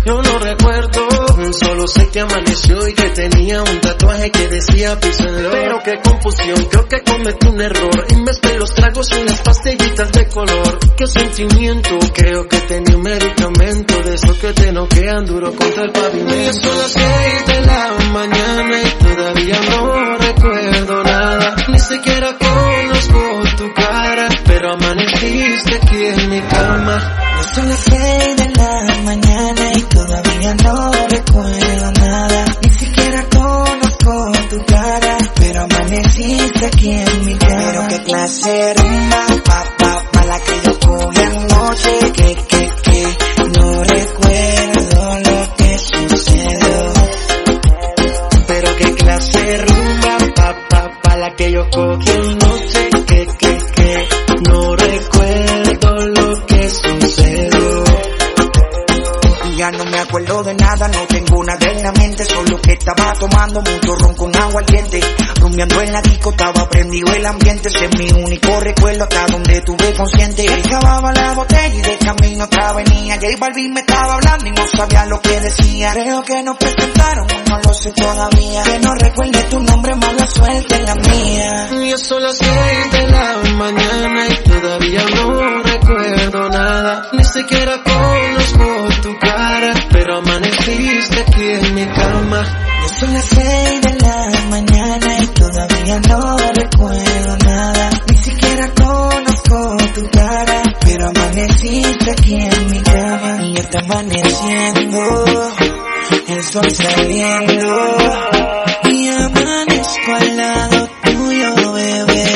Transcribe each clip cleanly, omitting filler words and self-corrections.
yo no recuerdo. Solo sé que amaneció y que tenía un tatuaje que decía Peace and Love. Pero qué confusión, creo que cometí un error. En vez de los tragos unas pastillitas de color. Qué sentimiento, creo que tenía un medicamento de esos que te noquean duro contra el pavimento. Y son las 6 de la mañana y todavía no recuerdo nada. Ni siquiera conozco tu cara, pero amaneciste aquí en mi cama. Son las 6 de la mañana y todavía no recuerdo nada. Ni siquiera conozco tu cara, pero amaneciste aquí en mi cama. Pero qué clase de rumba, pa la que yo cogí anoche. Que no recuerdo lo que sucedió. Pero qué clase de rumba, pa la que yo cogí anoche. Que no recuerdo lo que sucedió. Ya no me acuerdo de nada, no tengo nada en la mente. Solo que estaba tomando mucho ron con agua al diente. Rumiando en la disco, estaba prendido el ambiente. Ese es mi único recuerdo hasta donde tuve consciente. Acababa la botella y de camino otra venía. J Balvin me estaba hablando y no sabía lo que decía. Creo que nos presentaron, no lo sé todavía. Que no recuerde tu nombre, mala suerte en la mía. Ya son las 6 de la mañana y todavía no recuerdo nada. Ni siquiera conozco tu cara, pero amaneciste aquí en mi cama. Ya son las 6 de la mañana y todavía no recuerdo nada. Ni siquiera conozco tu cara, pero amaneciste aquí en mi cama. Y ya está amaneciendo, el sol saliendo, y amanezco al lado tuyo, bebé.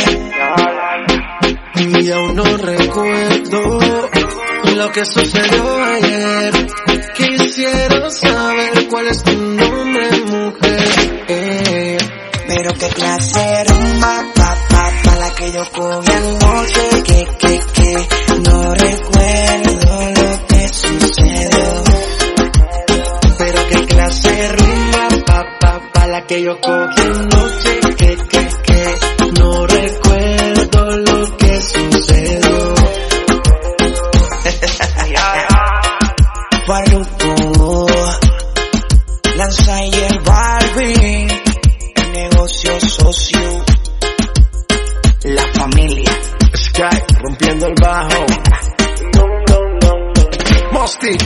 Y aún no recuerdo lo que sucedió ayer. Quisiera saber cuál es tu nombre, mujer. Pero qué clase de rumba, pa la que yo cogí anoche. Que no recuerdo lo que sucedió. Pero qué clase de rumba, pa la que yo cogí anoche. Que no recuerdo lo que sucedió. Farruko, Lanza y el Balvin, el negocio socio, la familia. Sky rompiendo el bajo. Mosty.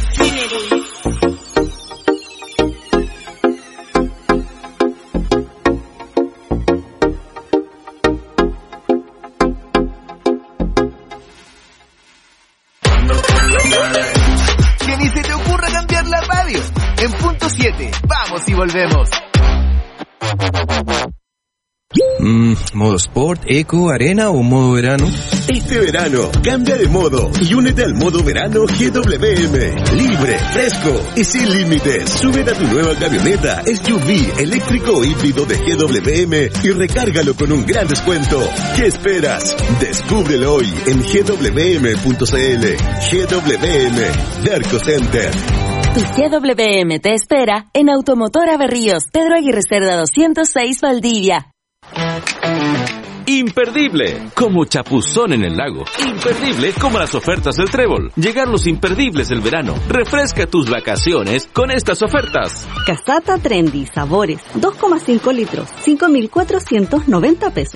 Que ni se te ocurra cambiar la radio. En punto 7, vamos y volvemos. ¿Modo Sport, Eco, Arena o modo verano? Este verano, cambia de modo y únete al modo verano GWM. Libre, fresco y sin límites. Súbete a tu nueva camioneta SUV eléctrico o híbrido de GWM y recárgalo con un gran descuento. ¿Qué esperas? Descúbrelo hoy en gwm.cl. GWM, Derco Center. Tu GWM te espera en Automotora Berríos, Pedro Aguirre Cerda 206, Valdivia. Imperdible, como chapuzón en el lago. Imperdible, como las ofertas del Trébol. Llegan los imperdibles del verano. Refresca tus vacaciones con estas ofertas. Casata Trendy, sabores, 2,5 litros, 5.490 pesos.